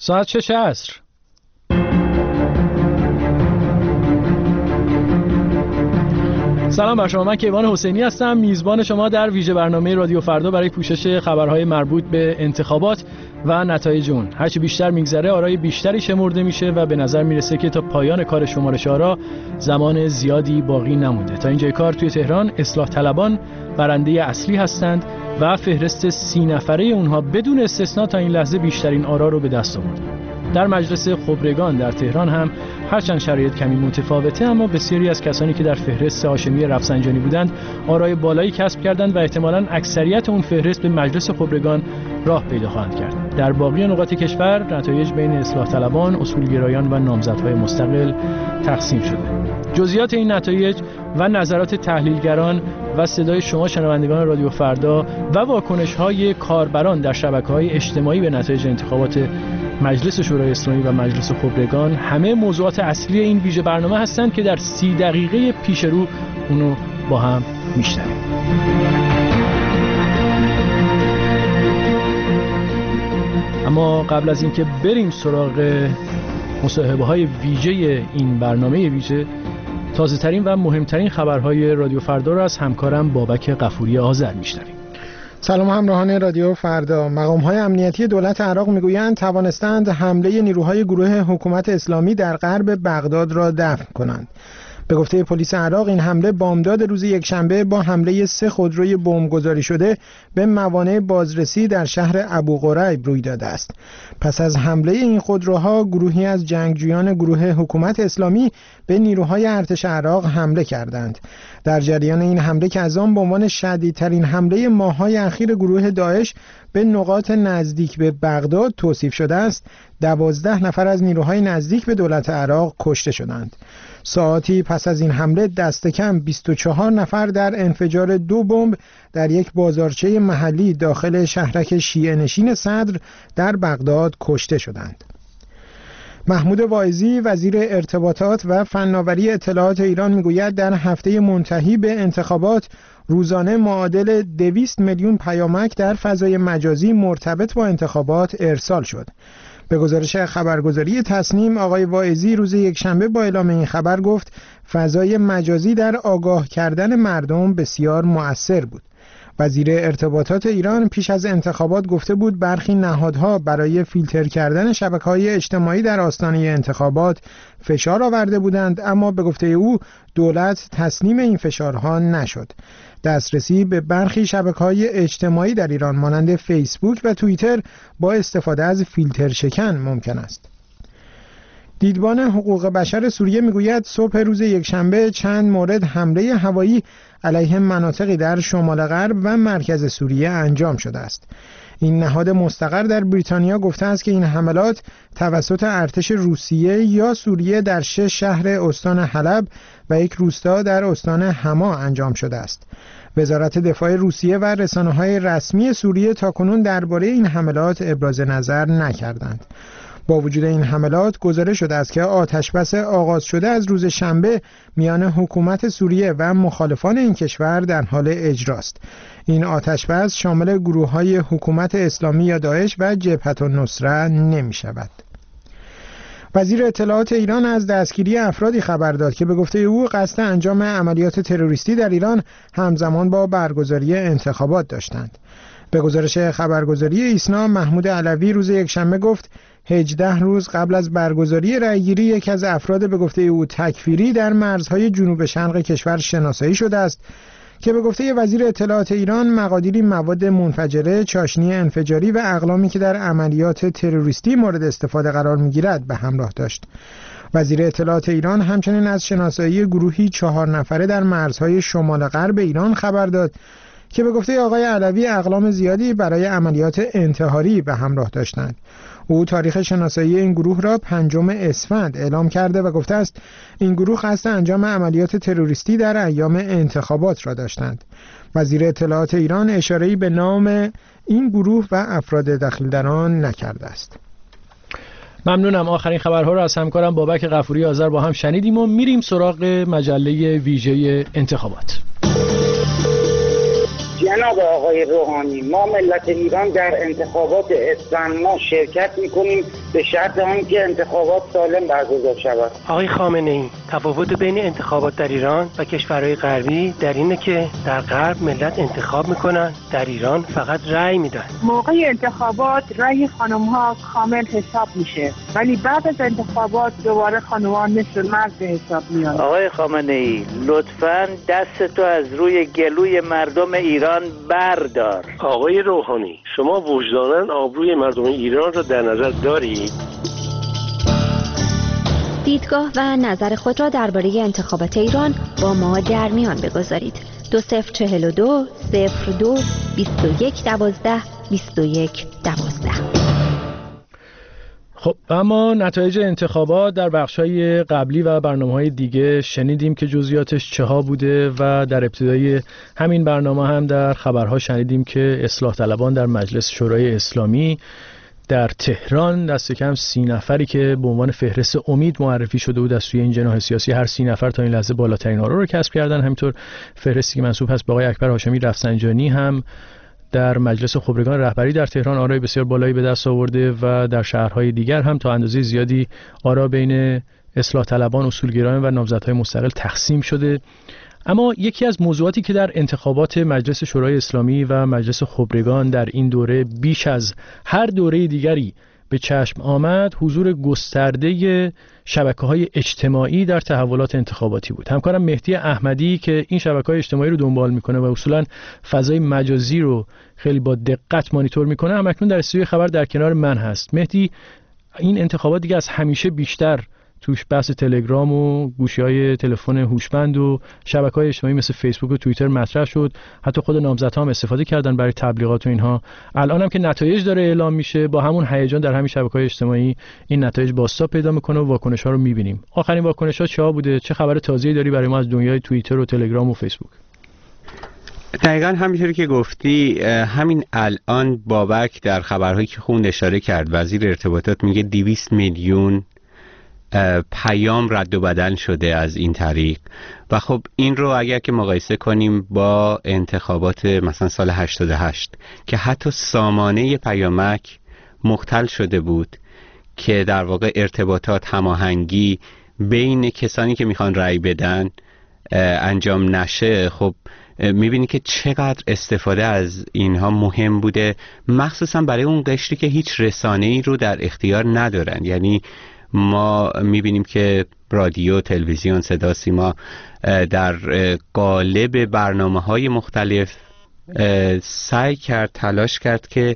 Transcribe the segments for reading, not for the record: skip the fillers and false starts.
ساعت 6 عصر. سلام بر شما، من کیوان حسینی هستم، میزبان شما در ویژه برنامه رادیو فردا برای پوشش خبرهای مربوط به انتخابات و نتایج اون. هرچی بیشتر میگذره آرای بیشتری شمرده میشه و به نظر میرسه که تا پایان کار شمارش آرا زمان زیادی باقی نمونده. تا اینجای کار توی تهران اصلاح طلبان برنده اصلی هستند و فهرست 30 نفره اونها بدون استثنا تا این لحظه بیشترین آرا رو به دست آوردن. در مجلس خبرگان در تهران هم هرچند شرایط کمی متفاوته، اما بسیاری از کسانی که در فهرست هاشمی رفسنجانی بودند آرای بالایی کسب کردند و احتمالاً اکثریت اون فهرست به مجلس خبرگان راه پیدا خواهند کرد. در باقی نقاط کشور نتایج بین اصلاح طلبان، اصولگرایان و نامزدهای مستقل تقسیم شده. جزئیات این نتایج و نظرات تحلیلگران و صدای شما شنوندگان رادیو فردا و واکنش‌های کاربران در شبکه‌های اجتماعی به نتایج انتخابات مجلس شورای اسلامی و مجلس خبرگان همه موضوعات اصلی این ویژه برنامه هستند که در 30 دقیقه پیش رو اونو با هم میشنویم. اما قبل از اینکه بریم سراغ مصاحبه‌های ویژه این برنامه ویژه، تازه‌ترین و مهمترین خبرهای رادیو فردا را از همکارم بابک غفوری آذر میشنویم. سلام همراهان رادیو فردا. مقام‌های امنیتی دولت عراق میگویند توانستند حمله نیروهای گروه حکومت اسلامی در غرب بغداد را دفع کنند. به گفته پلیس عراق این حمله بامداد روز یکشنبه با حمله 3 خودروی بمبگذاری شده به موانع بازرسی در شهر ابوغریب روی داده است. پس از حمله این خودروها گروهی از جنگجویان گروه حکومت اسلامی به نیروهای ارتش عراق حمله کردند. در جریان این حمله که از آن به عنوان شدیدترین حمله ماه‌های اخیر گروه داعش به نقاط نزدیک به بغداد توصیف شده است، 12 نفر از نیروهای نزدیک به دولت عراق کشته شدند. ساعتی پس از این حمله دست کم 24 نفر در انفجار 2 بمب در یک بازارچه محلی داخل شهرک شیعه نشین صدر در بغداد کشته شدند. محمود واعظی وزیر ارتباطات و فناوری اطلاعات ایران میگوید در هفته منتهی به انتخابات روزانه معادل 200 میلیون پیامک در فضای مجازی مرتبط با انتخابات ارسال شد. به گزارش خبرگزاری تصنیم، آقای واعظی روز یکشنبه با اعلام این خبر گفت فضای مجازی در آگاه کردن مردم بسیار مؤثر بود. وزیر ارتباطات ایران پیش از انتخابات گفته بود برخی نهادها برای فیلتر کردن شبکه‌های اجتماعی در آستانه انتخابات فشار آورده بودند، اما به گفته او دولت تسلیم این فشارها نشد. دسترسی به برخی شبکه‌های اجتماعی در ایران مانند فیسبوک و توییتر با استفاده از فیلتر شکن ممکن است. دیدبان حقوق بشر سوریه میگوید صبح روز یکشنبه چند مورد حمله هوایی علیه مناطقی در شمال غرب و مرکز سوریه انجام شده است. این نهاد مستقر در بریتانیا گفته است که این حملات توسط ارتش روسیه یا سوریه در 6 شهر استان حلب و 1 روستا در استان حما انجام شده است. وزارت دفاع روسیه و رسانه‌های رسمی سوریه تاکنون درباره این حملات ابراز نظر نکردند. با وجود این حملات گزارش شده است که آتشبس آغاز شده از روز شنبه میان حکومت سوریه و مخالفان این کشور در حال اجراست. این آتشبس شامل گروه‌های حکومت اسلامی یا داعش و جبهة النصره نمی شود. وزیر اطلاعات ایران از دستگیری افرادی خبر داد که به گفته او قصد انجام عملیات تروریستی در ایران همزمان با برگزاری انتخابات داشتند. به گزارش خبرگزاری ایسنا، محمود علوی روز یکشنبه گفت 18 روز قبل از برگزاری رأیگیری یکی از افراد به گفته او تکفیری در مرزهای جنوب شرق کشور شناسایی شده است که به گفته وزیر اطلاعات ایران مقادیری مواد منفجره، چاشنی انفجاری و اقلامی که در عملیات تروریستی مورد استفاده قرار می‌گیرد به همراه داشت. وزیر اطلاعات ایران همچنین از شناسایی گروهی 4 نفره در مرزهای شمال غرب ایران خبر داد که به گفته آقای علوی اقلام زیادی برای عملیات انتحاری به همراه داشتند. او تاریخ شناسایی این گروه را 5 اسفند اعلام کرده و گفته است این گروه قصد انجام عملیات تروریستی در ایام انتخابات را داشتند. وزیر اطلاعات ایران اشاره‌ای به نام این گروه و افراد دخیل در آن نکرده است. ممنونم. آخرین خبرها را از همکارم بابک غفوری آذر با هم شنیدیم و میریم سراغ مجله ویژه انتخابات. جناب آقای روحانی، ما ملت ایران در انتخابات اسفند ما شرکت میکنیم به شرط آنکه انتخابات سالم برگزار شود. آقای خامنه‌ای، تفاوت بین انتخابات در ایران و کشورهای غربی در اینه که در غرب ملت انتخاب میکنن، در ایران فقط رأی میدن. موقع انتخابات رأی خانم‌ها کامل حساب میشه، ولی بعد از انتخابات دوباره خانم‌ها مثل مرد به حساب میان. آقای خامنه‌ای، لطفاً دستتو از روی گلوی مردم ایران بردار. آقای روحانی، شما وجداناً آبروی مردم ایران را در نظر دارید؟ دیدگاه و نظر خود را درباره انتخابات ایران با ما در میان بگذارید. 2042 02 21 12 21 12. خب اما نتایج انتخابات در بخش‌های قبلی و برنامه‌های دیگه شنیدیم که جزئیاتش چه ها بوده و در ابتدای همین برنامه هم در خبرها شنیدیم که اصلاح طلبان در مجلس شورای اسلامی در تهران دست کم 30 نفری که به عنوان فهرست امید معرفی شده بود از سوی این جناح سیاسی، هر 30 نفر تا این لحظه بالاترین آرا رو کسب کردن. همینطور فهرستی که منسوب هست به آقای اکبر هاشمی رفسنجانی هم در مجلس خبرگان رهبری در تهران آرای بسیار بالایی به دست آورده و در شهرهای دیگر هم تا اندازه زیادی آرا بین اصلاح طلبان، اصولگرایان و نامزدهای مستقل تقسیم شده. اما یکی از موضوعاتی که در انتخابات مجلس شورای اسلامی و مجلس خبرگان در این دوره بیش از هر دوره دیگری به چشم آمد، حضور گسترده شبکه‌های اجتماعی در تحولات انتخاباتی بود. همکارم مهدی احمدی که این شبکه‌های اجتماعی رو دنبال میکنه و اصولاً فضای مجازی رو خیلی با دقت مانیتور میکنه، هم اکنون در استودیوی خبر در کنار من هست. مهدی، این انتخابات دیگه از همیشه بیشتر توش بحث تلگرام و گوشی‌های تلفن هوشمند و شبکه‌های اجتماعی مثل فیسبوک و توییتر مطرح شد. حتی خود نامزدها هم استفاده کردن برای تبلیغات و اینها. الان هم که نتایج داره اعلام میشه، با همون هیجان در همین شبکه‌های اجتماعی این نتایج بازتاب پیدا میکنه و واکنش‌ها رو می‌بینیم. آخرین واکنش‌ها چه بوده؟ چه خبر تازه‌ای داری برای ما از دنیای توییتر و تلگرام و فیسبوک؟ دقیقاً همینطوری که گفتی، همین الان بابک در خبرهایی که خوند اشاره کرد، وزیر ارتباطات میگه 200 میلیون پیام رد و بدل شده از این طریق. و خب این رو اگر که مقایسه کنیم با انتخابات مثلا سال 88 که حتی سامانه پیامک مختل شده بود که در واقع ارتباطات، هماهنگی بین کسانی که میخوان رأی بدن انجام نشه، خب میبینی که چقدر استفاده از اینها مهم بوده، مخصوصا برای اون قشری که هیچ رسانه‌ای رو در اختیار ندارن. یعنی ما میبینیم که رادیو، تلویزیون، صدا سیما در قالب برنامه‌های مختلف سعی کرد، تلاش کرد که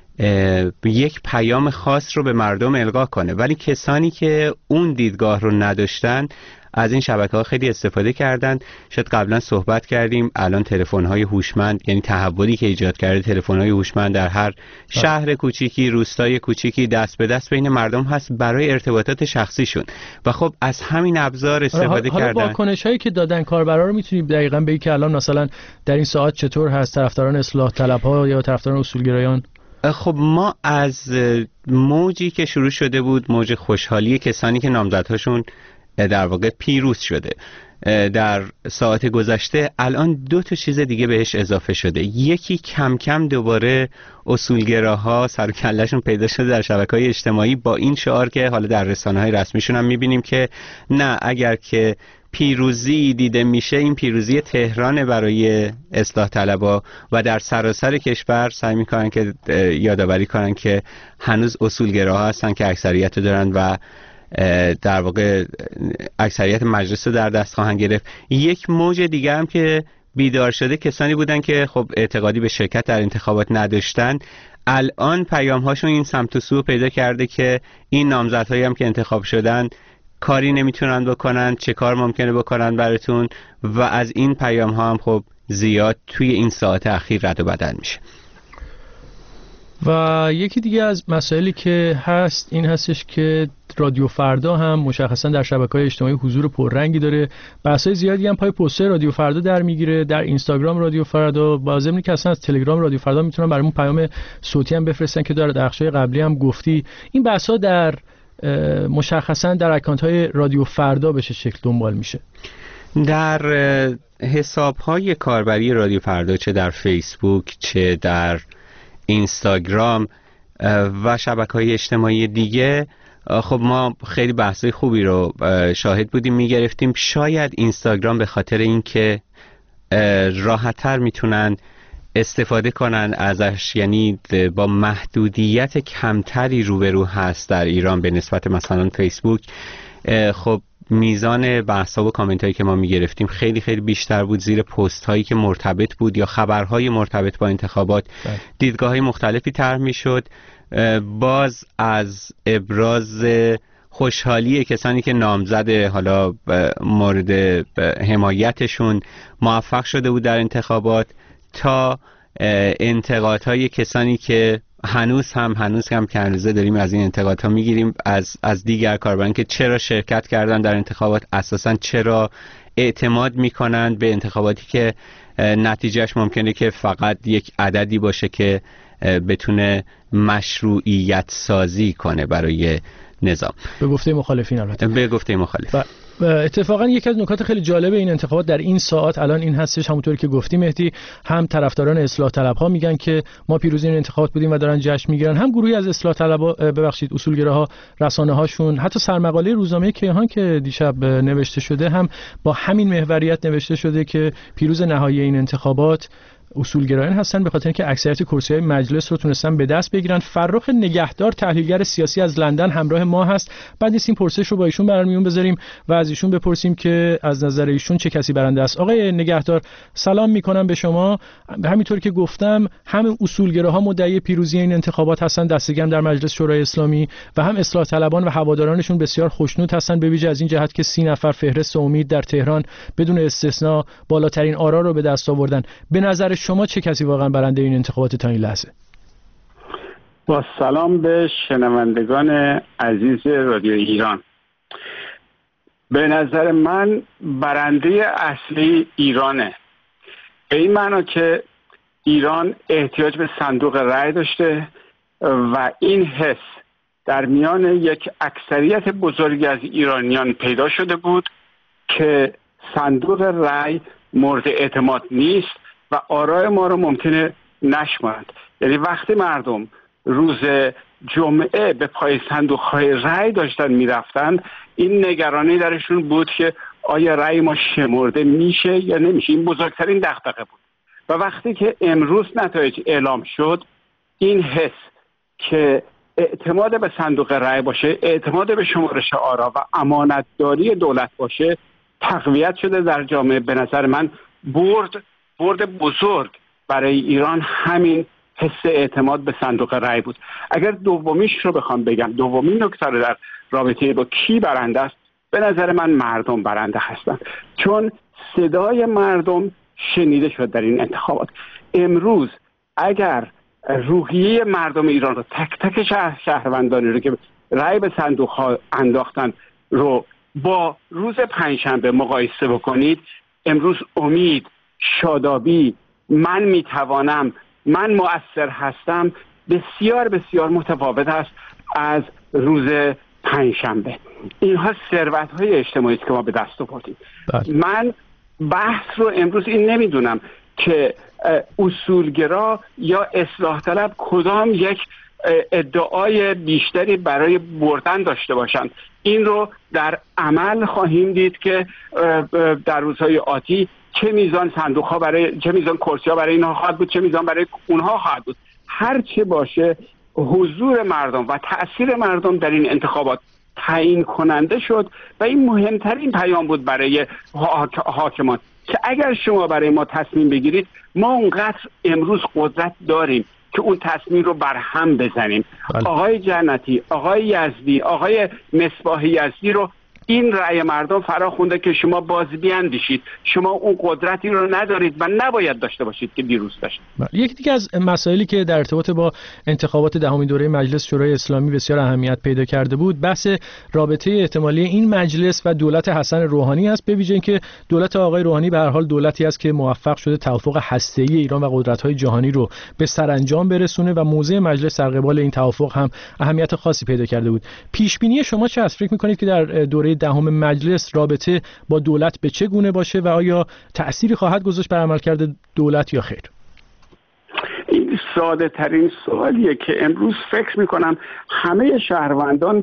یک پیام خاص رو به مردم القا کنه، ولی کسانی که اون دیدگاه رو نداشتن از این شبکه‌ها خیلی استفاده کردن. شاید قبلا صحبت کردیم، الان تلفن‌های هوشمند، یعنی تحولی که ایجاد کرده تلفن‌های هوشمند در هر شهر کوچیکی، روستای کوچیکی دست به دست بین مردم هست برای ارتباطات شخصیشون و خب از همین ابزار استفاده کردن. حالا واکنش‌هایی که دادن کاربرا رو می‌تونید دقیقاً بگید که الان مثلا در این ساعت چطور هست؟ طرفداران اصلاح طلب‌ها یا طرفداران اصولگرایان؟ خب ما از موجی که شروع شده بود، موج خوشحالی کسانی که نامزدهاشون در واقع پیروز شده در ساعت گذشته، الان 2 چیز دیگه بهش اضافه شده. یکی کم کم دوباره اصولگراها سر و کله‌شون پیدا شده در شبکه‌های اجتماعی با این شعار که حالا در رسانه‌های رسمیشون هم می‌بینیم که نه، اگر که پیروزی دیده میشه این پیروزی تهران برای اصلاح طلبها و در سراسر کشور سعی میکنن که یادآوری کنن که هنوز اصولگراها هستن که اکثریت دارن و در واقع اکثریت مجلس رو در دست خواهند گرفت. یک موج دیگه هم که بیدار شده کسانی بودن که خب اعتقادی به شرکت در انتخابات نداشتن، الان پیام هاشون این سمت و سو پیدا کرده که این نامزدهایی هم که انتخاب شدن کاری نمیتونن بکنن، چه کار ممکنه بکنن براتون، و از این پیام ها هم خب زیاد توی این ساعت اخیر رد و بدل میشه. و یکی دیگه از مسائلی که هست این هستش که رادیو فردا هم مشخصا در شبکه‌های اجتماعی حضور پررنگی داره. بحث‌های زیادی هم پای پست‌های رادیو فردا در میگیره، در اینستاگرام رادیو فردا، با ضمن که اصلا از تلگرام رادیو فردا میتونن برامون پیام صوتی هم بفرستن که در بخش‌های قبلی هم گفتی. این بحث‌ها در مشخصا در اکانت‌های رادیو فردا به چه شکل دنبال میشه؟ در حساب‌های کاربری رادیو فردا، چه در فیسبوک چه در اینستاگرام و شبکه‌های اجتماعی دیگه، خب ما خیلی بحث‌های خوبی رو شاهد بودیم می‌گرفتیم. شاید اینستاگرام به خاطر اینکه راحت‌تر میتونن استفاده کنن ازش، یعنی با محدودیت کمتری روبرو هست در ایران به نسبت مثلا فیسبوک، خب میزان بحث‌ها و کامنت‌هایی که ما می‌گرفتیم خیلی خیلی بیشتر بود زیر پست‌هایی که مرتبط بود یا خبرهای مرتبط با انتخابات. دیدگاه‌های مختلفی طرح می‌شد. باز از ابراز خوشحالی کسانی که نامزد حالا مورد حمایتشون موفق شده بود در انتخابات، تا انتقادهای کسانی که هنوز هم که هنوزه داریم از این انتقادها میگیریم از دیگر کاربران که چرا شرکت کردن در انتخابات، اساساً چرا اعتماد میکنن به انتخاباتی که نتیجهش ممکنه که فقط یک عددی باشه که بتونه مشروعیت سازی کنه برای نظام. به گفته مخالفین البته. به گفته مخالف. اتفاقا یکی از نکات خیلی جالب این انتخابات در این ساعت الان این هستش، همونطوری که گفتی مهدی، هم طرفداران اصلاح طلب‌ها میگن که ما پیروزی این انتخابات بودیم و دارن جشن میگیرن، هم گروهی از اصلاح طلب‌ها اصولگراها رسانه‌هاشون، حتی سرمقاله روزنامه کیهان که دیشب نوشته شده هم با همین محوریت نوشته شده که پیروز نهایی این انتخابات اصولگرایان هستن، به خاطر اینکه اکثریت کرسی‌های مجلس رو تونستن به دست بگیرن. فرخ نگهدار تحلیلگر سیاسی از لندن همراه ما هست. بعد نیست این پرسش رو با ایشون برمیون بذاریم و از ایشون بپرسیم که از نظر ایشون چه کسی برنده است. آقای نگهدار سلام میکنم به شما. همینطور که گفتم هم اصولگراها مدعی پیروزی این انتخابات هستن، دستگرم در مجلس شورای اسلامی، و هم اصلاح طلبان و هوادارانشون بسیار خوشنود هستن، به ویژه از این جهت که 30 نفر فهرست امید در تهران بدون استثنا بالاترین آرا رو به دست آوردن. به نظر شما چه کسی واقعا برنده این انتخابات تا این لحظه؟ با سلام به شنوندگان عزیز رادیو ایران. به نظر من برنده اصلی ایرانه، به این معنا که ایران احتیاج به صندوق رای داشته و این حس در میان یک اکثریت بزرگی از ایرانیان پیدا شده بود که صندوق رای مورد اعتماد نیست و آرای ما رو ممکنه نشمارند. یعنی وقتی مردم روز جمعه به پای صندوق‌های رای داشتن میرفتن، این نگرانی درشون بود که آیا رای ما شمرده میشه یا نمیشه. این بزرگترین دغدغه بود. و وقتی که امروز نتایج اعلام شد، این حس که اعتماد به صندوق رای باشه، اعتماد به شمارش آرا و امانتداری دولت باشه تقویت شده در جامعه. به نظر من برد بزرگ برای ایران همین حس اعتماد به صندوق رای بود. اگر دومیش رو بخوام بگم، دومین نکته رو در رابطه با کی برنده است، به نظر من مردم برنده هستند، چون صدای مردم شنیده شد در این انتخابات. امروز اگر روحیه مردم ایران رو، تک تک شهروندانی رو که رای به صندوق ها انداختن رو با روز پنجشنبه مقایسه بکنید، امروز امید، شادابی، من میتوانم، من مؤثر هستم بسیار بسیار متفاوت است از روز پنجشنبه. اینها ثروت‌های اجتماعی است که ما به دست آوردیم. من بحث رو امروز این نمیدونم که اصولگرا یا اصلاح طلب کدام یک ادعای بیشتری برای بردن داشته باشند. این رو در عمل خواهیم دید که در روزهای آتی چه میزان صندوق‌ها برای، چه میزان کرسی‌ها برای اینها خواهد بود، چه میزان برای اونها خواهد بود. هر چه باشه حضور مردم و تأثیر مردم در این انتخابات تعیین کننده شد و این مهمترین پیام بود برای حاکمان که اگر شما برای ما تصمیم بگیرید، ما اونقدر امروز قدرت داریم که اون تصمیم رو برهم بزنیم. آقای جنتی، آقای یزدی، آقای مصباح یزدی رو این رأی مردم فرا خونده که شما باز بیاندیشید، شما اون قدرتی رو ندارید و نباید داشته باشید که دیروز داشتید. یکی دیگه از مسائلی که در ارتباط با انتخابات دهمین دوره مجلس شورای اسلامی بسیار اهمیت پیدا کرده بود، بحث رابطه احتمالی این مجلس و دولت حسن روحانی است، به ویژه اینکه دولت آقای روحانی به هر حال دولتی است که موفق شده توافق هسته‌ای ایران و قدرت‌های جهانی رو به سرانجام برسونه و موضع مجلس در قبال این توافق هم اهمیت خاصی پیدا کرده بود. پیش بینی شما چه است؟ فکر می‌کنید که در دوره نشست دهم مجلس رابطه با دولت به چه گونه باشه و آیا تأثیری خواهد گذاشت بر عملکرد دولت یا خیر؟ این ساده ترین سوالیه که امروز فکر میکنم همه شهروندان